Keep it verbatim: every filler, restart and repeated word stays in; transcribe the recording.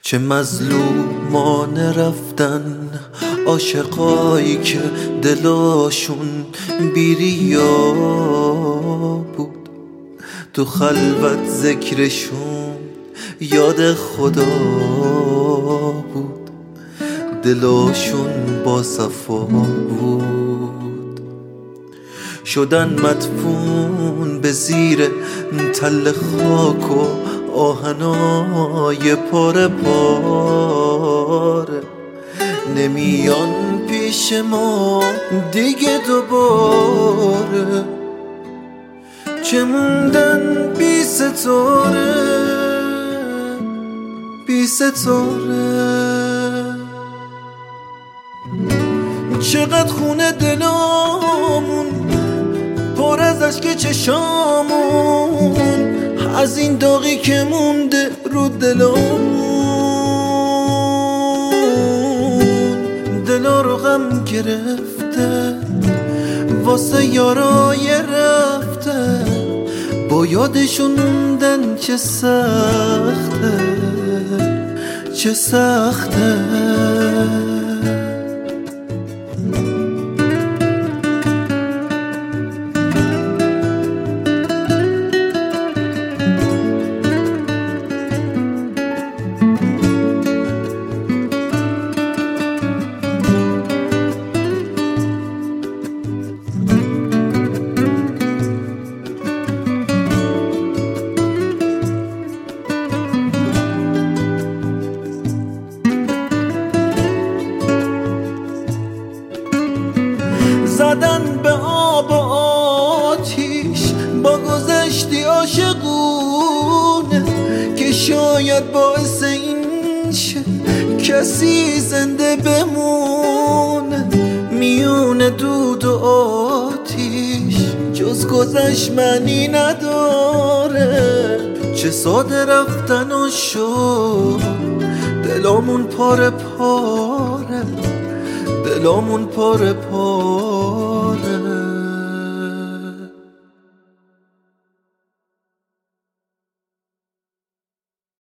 چه مظلومانه رفتن عاشقایی که دلاشون بیریا بود، تو خلوت ذکرشون یاد خدا بود، دلاشون با صفا بود. شدن مدفون به زیر تل خاک و آهنای پاره پاره، نمیان پیش ما دیگه دوباره. چه موندن بی ستاره بی ستاره، چقدر خونه دلامون پر از اشک چشامون، از این داغی که مونده رو دلامون. دلا رو غم گرفته واسه یارای رفته، با یادشون موندن چه سخته چه سخته. زدن به آب و آتیش با گذشتی عاشقونه، که شاید باعث این شه کسی زنده بمونه. میون دود و آتیش جز گذشت معنی نداره، چه ساده رفتن و شد دلامون پاره پاره، دلامون پاره پاره.